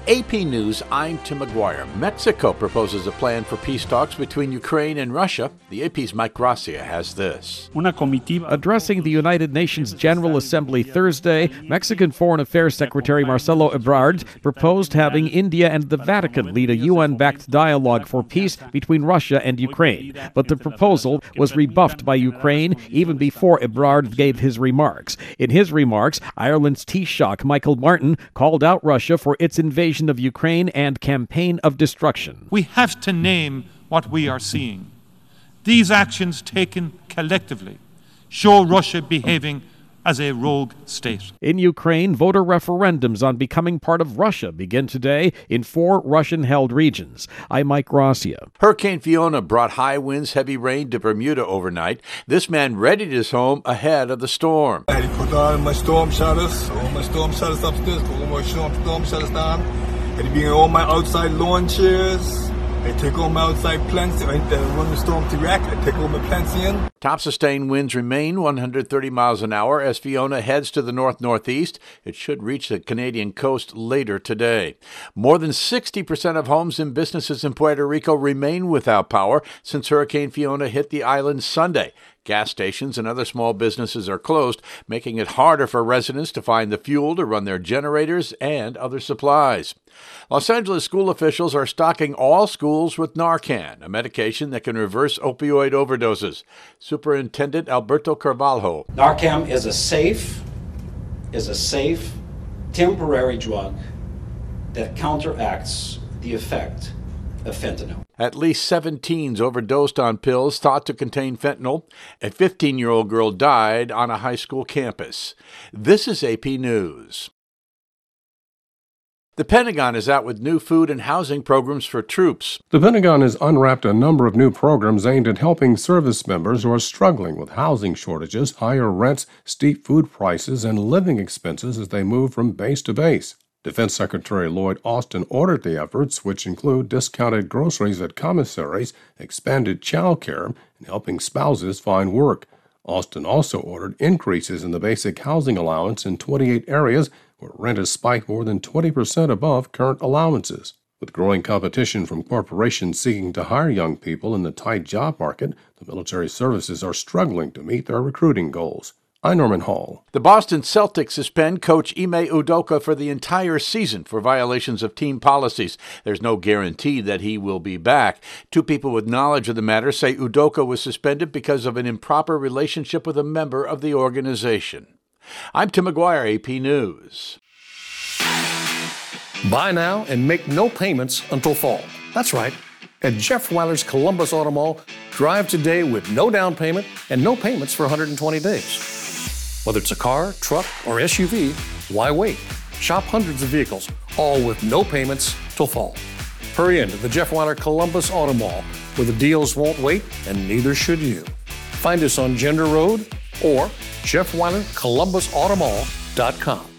AP News, I'm Tim McGuire. Mexico proposes a plan for peace talks between Ukraine and Russia. The AP's Mike Gracia has this. Addressing the United Nations General Assembly Thursday, Mexican Foreign Affairs Secretary Marcelo Ebrard proposed having India and the Vatican lead a UN-backed dialogue for peace between Russia and Ukraine. But the proposal was rebuffed by Ukraine even before Ebrard gave his remarks. In his remarks, Ireland's Taoiseach Michael Martin called out Russia for its invasion of Ukraine and campaign of destruction. We have to name what we are seeing. These actions taken collectively show Russia behaving as a rogue state. In Ukraine, voter referendums on becoming part of Russia begin today in 4 Russian-held regions. I'm Mike Gracia. Hurricane Fiona brought high winds, heavy rain to Bermuda overnight. This man readied his home ahead of the storm. I put on my storm shutters, all my storm shutters upstairs, put all my storm shutters down. I bring all my outside lawn chairs. I take all my outside plants. When the storm to react, I take all my plants in. Top sustained winds remain 130 miles an hour as Fiona heads to the north-northeast. It should reach the Canadian coast later today. More than 60% of homes and businesses in Puerto Rico remain without power since Hurricane Fiona hit the island Sunday. Gas stations and other small businesses are closed, making it harder for residents to find the fuel to run their generators and other supplies. Los Angeles school officials are stocking all schools with Narcan, a medication that can reverse opioid overdoses. Superintendent Alberto Carvalho. Narcan is a safe, temporary drug that counteracts the effect of fentanyl. At least 7 teens overdosed on pills thought to contain fentanyl. A 15-year-old girl died on a high school campus. This is AP News. The Pentagon is out with new food and housing programs for troops. The Pentagon has unwrapped a number of new programs aimed at helping service members who are struggling with housing shortages, higher rents, steep food prices, and living expenses as they move from base to base. Defense Secretary Lloyd Austin ordered the efforts, which include discounted groceries at commissaries, expanded child care, and helping spouses find work. Austin also ordered increases in the basic housing allowance in 28 areas where rent has spiked more than 20% above current allowances. With growing competition from corporations seeking to hire young people in the tight job market, the military services are struggling to meet their recruiting goals. I'm Norman Hall. The Boston Celtics suspend coach Ime Udoka for the entire season for violations of team policies. There's no guarantee that he will be back. 2 people with knowledge of the matter say Udoka was suspended because of an improper relationship with a member of the organization. I'm Tim McGuire, AP News. Buy now and make no payments until fall. That's right. At Jeff Weiler's Columbus Auto Mall, drive today with no down payment and no payments for 120 days. Whether it's a car, truck, or SUV, why wait? Shop hundreds of vehicles, all with no payments till fall. Hurry into the Jeff Weiler Columbus Auto Mall, where the deals won't wait and neither should you. Find us on Gender Road or JeffWeilerColumbusAutomall.com.